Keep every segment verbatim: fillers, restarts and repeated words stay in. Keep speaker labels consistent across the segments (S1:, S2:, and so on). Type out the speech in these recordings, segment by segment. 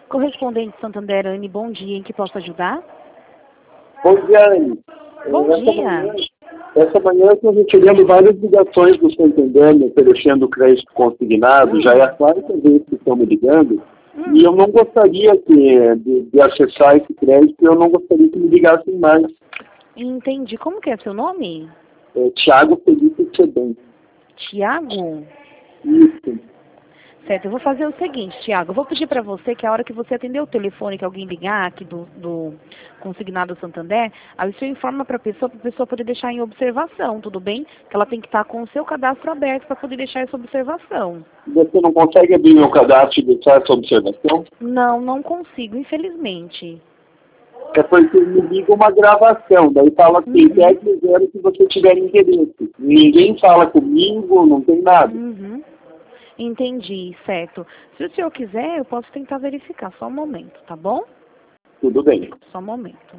S1: Correspondente Santander, Anne, bom dia. Em que posso ajudar?
S2: Bom dia, Anne.
S1: Bom
S2: essa
S1: dia.
S2: Manhã, essa manhã eu estou recebendo várias ligações do Santander me oferecendo crédito consignado.
S1: Hum.
S2: Já é a quarta vez que estão me ligando.
S1: Hum.
S2: E eu não gostaria que, de, de acessar esse crédito, eu não gostaria que me ligassem mais.
S1: Entendi. Como que é seu nome?
S2: É, Tiago Felipe Sebem.
S1: Tiago?
S2: Isso.
S1: Certo, eu vou fazer o seguinte, Tiago, eu vou pedir para você que a hora que você atender o telefone, que alguém ligar aqui do, do consignado Santander, aí você informa para a pessoa, para a pessoa poder deixar em observação, tudo bem? Que ela tem que estar com o seu cadastro aberto para poder deixar essa observação.
S2: Você não consegue abrir meu cadastro e deixar essa observação?
S1: Não, não consigo, infelizmente.
S2: É porque me liga uma gravação, daí fala assim,
S1: Uhum.
S2: pegue zero se você tiver interesse. Ninguém fala comigo, não tem nada.
S1: Uhum. Entendi, certo. Se o senhor quiser, eu posso tentar verificar, só um momento, tá bom?
S2: Tudo bem.
S1: Só um momento.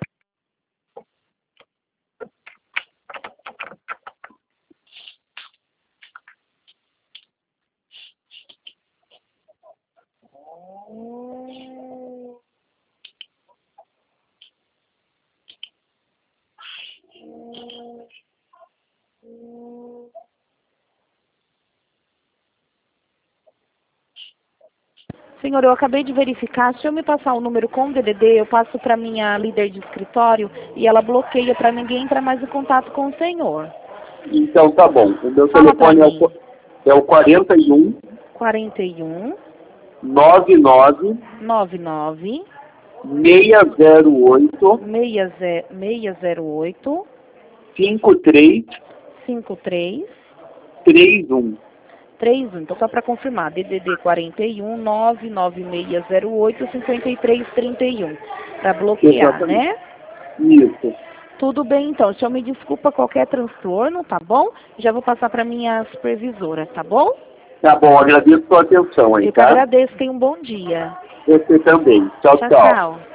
S1: Senhor, eu acabei de verificar, se eu me passar o número com o D D D, eu passo para minha líder de escritório e ela bloqueia para ninguém entrar mais em contato com o senhor.
S2: Então tá bom. O meu
S1: Fala pra
S2: telefone é
S1: mim.
S2: o, é o quarenta e um,
S1: quarenta e um,
S2: nove nove,
S1: nove nove,
S2: seis zero oito,
S1: seis zero oito,
S2: cinco três
S1: cinco três
S2: três um.
S1: três um. Então, só para confirmar, D D D quarenta e um, nove nove seis zero oito, cinco três três um. Para bloquear,
S2: Exatamente.
S1: né?
S2: Isso.
S1: Tudo bem, então. O senhor me desculpa qualquer transtorno, tá bom? Já vou passar para minha supervisora, tá bom?
S2: Tá bom, agradeço a sua atenção aí,
S1: Eu que
S2: tá?
S1: agradeço. Tenha um bom dia.
S2: Você também. Tchau,
S1: Tchau,
S2: tchau.
S1: tchau.